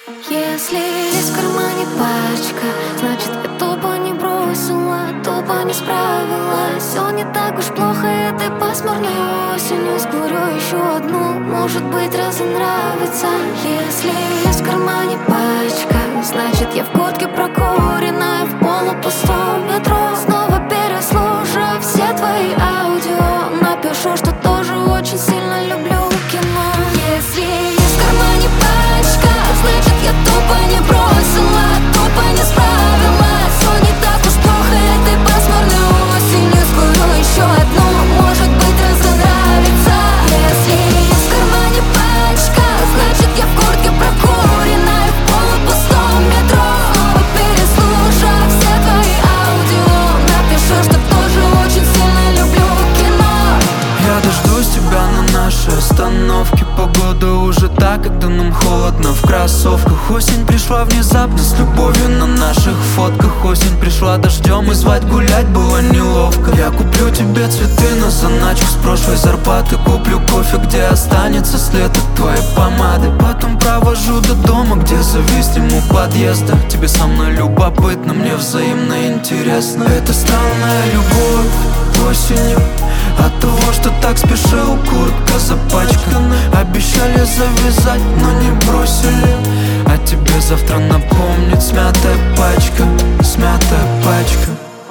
Если есть в кармане пачка, значит я тупо не бросила, тупо не справилась. Все не так уж плохо этой пасмурной осенью. Скурю еще одну, может быть разонравится. Если есть в кармане пачка, значит я в куртке прокуренная, в полупустом метро. Снова переслушаю все твои аудио, напишу, что тоже очень сильно люблю кино. Если есть в кармане пачка, значит я тупо не бросила, тупо не справилась. Все не так уж плохо этой пасмурной осенью. Скурю еще одну, может быть разонравится. Если есть в кармане пачка, значит я в куртке прокуренная, в полупустом метро. Снова переслушаю все твои аудио, напишу, что тоже очень сильно люблю кино. Я дождусь тебя на нашей остановке. Погода уже так, когда нам холодно в кроссовках. Осень пришла внезапно с любовью на наших фотках. Осень пришла дождем, и звать гулять было неловко. Я куплю тебе цветы на заначку с прошлой зарплаты. Куплю кофе, где останется след от твоей помады. Потом провожу до дома, где зависнем у подъезда. Тебе со мной любопытно, мне взаимно интересно. Это странная любовь осенью, от того, что так спешил, куртка запачкана. Обещали завязать, но не бросили. А тебе завтра напомнит смятая пачка, смятая пачка.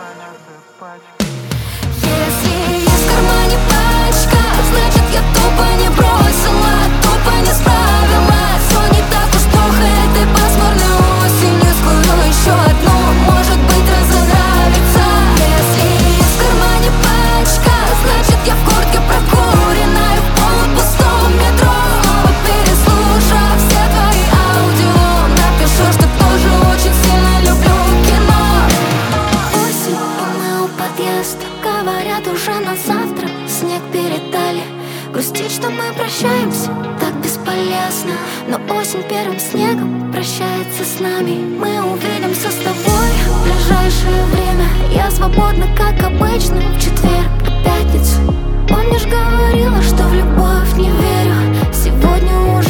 Если есть в кармане пачка, значит я тупо не бросила, тупо не справилась. Все не так уж плохо этой пасмурной осенью. Скурю еще одну, может быть разонравится. Если есть в кармане пачка, значит я в куртке прокуренная, в полупустом метро. Снова переслушаю все твои аудио, напишу, что тоже очень сильно люблю кино. Осень, и мы у подъезда, говорят уже на завтра. Снег передали, грустить, что мы прощаемся, так бесполезно. Но осень первым снегом прощается с нами. Мы увидимся с тобой в ближайшее время. Я свободна, как обычно, в четверг и пятницу. Помнишь, говорила, что в любовь не верю. Сегодня уже